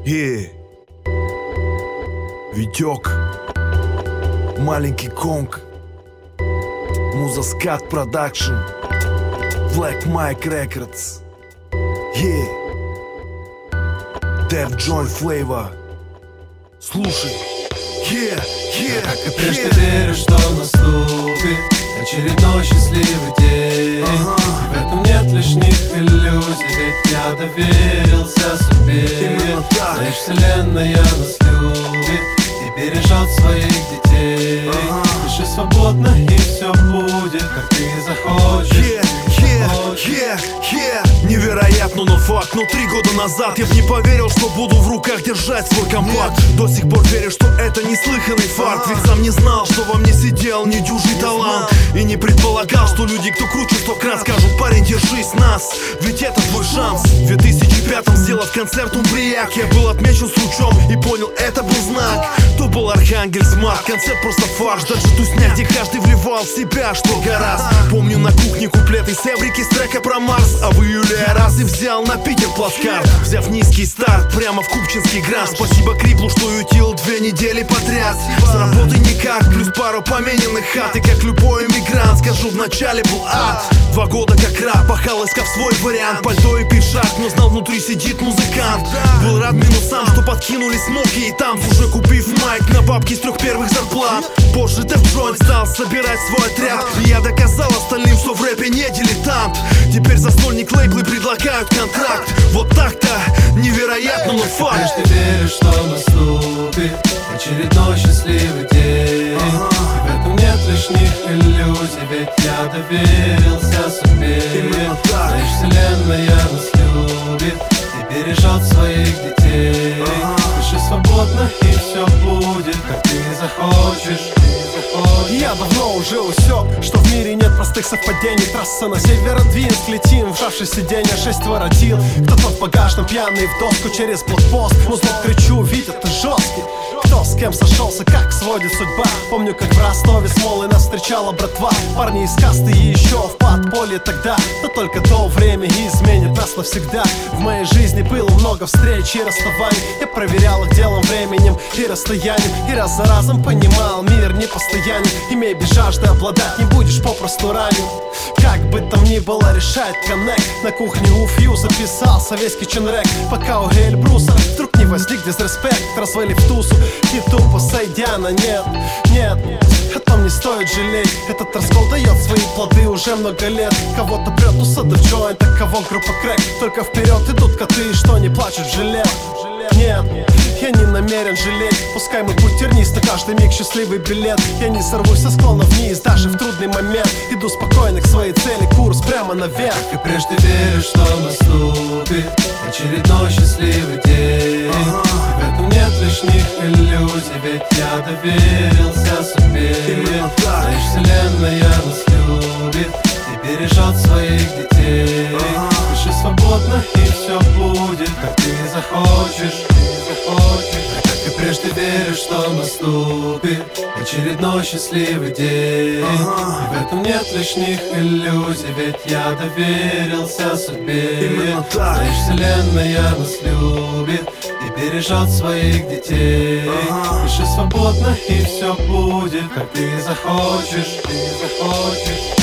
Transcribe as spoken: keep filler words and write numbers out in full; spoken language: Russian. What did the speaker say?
И Витек, маленький Конг, Муза Скат Продакшн, Black Mike Records, yeah. Def Joint Flavor. Слушай, yeah, yeah, как и прежде верю, что наступит очередной счастливый день. Ага. И в этом нет лишних иллюзий, ведь я доверился судьбе. Именно так. Знаешь, вселенная нас любит и бережет своих детей. Ага. Дыши свободно, и все будет, как ты захочешь. Yeah, yeah, yeah, yeah. Невероятно, но факт. Но три года назад я б не поверил, что буду в руках держать свой компакт. До сих пор верю, что это неслыханный факт. Ведь сам не знал, что во мне сидел недюжий талант. И не предполагал, что люди, кто круче сто крат, скажут: парень, держись нас, ведь это твой шанс. В две тысячи пятом, сделав концерт Умбрияк, я был отмечен с лучом и понял, это был знак. То был Архангельск, Мат, концерт просто фарш. Дальше тусня, где каждый вливал в себя, что гораздо. Помню на кухне куплеты с Эврики с трека про Марс. А в июле я раз и взял на Питер плацкарт, взяв низкий старт прямо в Купчинский грант. Спасибо Криплу, что ютил две недели подряд. С работы никак, плюс пару помененных хат. И как любой иммигрант, скажу, вначале был ад. Два года как раб, пахал, искав свой вариант. Пальто и пиджак, но знал, внутри сидит музыкант. Был рад минусам, что подкинули смоки и там, уже купив майк на бабки с трех первых зарплат. Позже Def Joint стал собирать свой отряд, и я доказал остальным, что в рэпе не дилетант. Теперь застольник лейблы предлагают контракт. Вот так-то невероятно, но факт. Прежде верю, что наступит очередной счастливый день. Ага. И в этом нет лишних иллюзий, ведь я доверился судьбе. Именно так. Знаешь, вселенная нас любит и бережет своих детей. Ага. Дыши свободно, и все будет, как ты захочешь. Я давно уже усек, что в мире нет простых совпадений. Трасса на Северодвинск, летим, вжавшись сиденье, шесть воротил. Кто-то в багажном, пьяный в доску через блокпост. Музлом кричу: Витя, ты жесткий. Кто с кем сошелся, как сводит судьба. Помню, как в Ростове Смолой нас встречала братва. Парни из касты и еще в подполье тогда. Но только то время изменит нас навсегда. В моей жизни было много встреч и расставаний. Я проверял их делом, временем и расстоянием. И раз за разом понимал, мир не постоянен. Имей без жажды обладать, не будешь попросту ранен. Как бы там ни было, решает коннект. На кухне у Фью записал советский ченрек. Пока у Эльбруса вдруг не возник дизреспект. Развели в тусу и тупо сойдя на нет. Нет, о том не стоит жалеть. Этот раскол дает свои плоды уже много лет. Кого-то прет уса Def Joint, а кого группа Крэк. Только вперед идут коты, что не плачут в жилет. Нет, я не намерен жалеть. Пускай мой путь тернист, но каждый миг счастливый билет. Я не сорвусь со склона вниз, даже в трудный момент. Иду спокойно к своей цели, курс прямо наверх. Как и прежде верю, что наступит очередной счастливый день. Ага. И в этом нет лишних иллюзий, ведь я доверился судьбе. Именно так. Знаешь, вселенная нас любит и бережет своих детей. Ага. Дыши свободно, и все будет, как ты захочешь. Как и прежде верю, что наступит очередной счастливый день. Ага. И в этом нет лишних иллюзий, ведь я доверился судьбе. Именно так. Знаешь, вселенная нас любит и бережет своих детей. Ага. Дыши свободно, и все будет, как ты захочешь. Ты захочешь.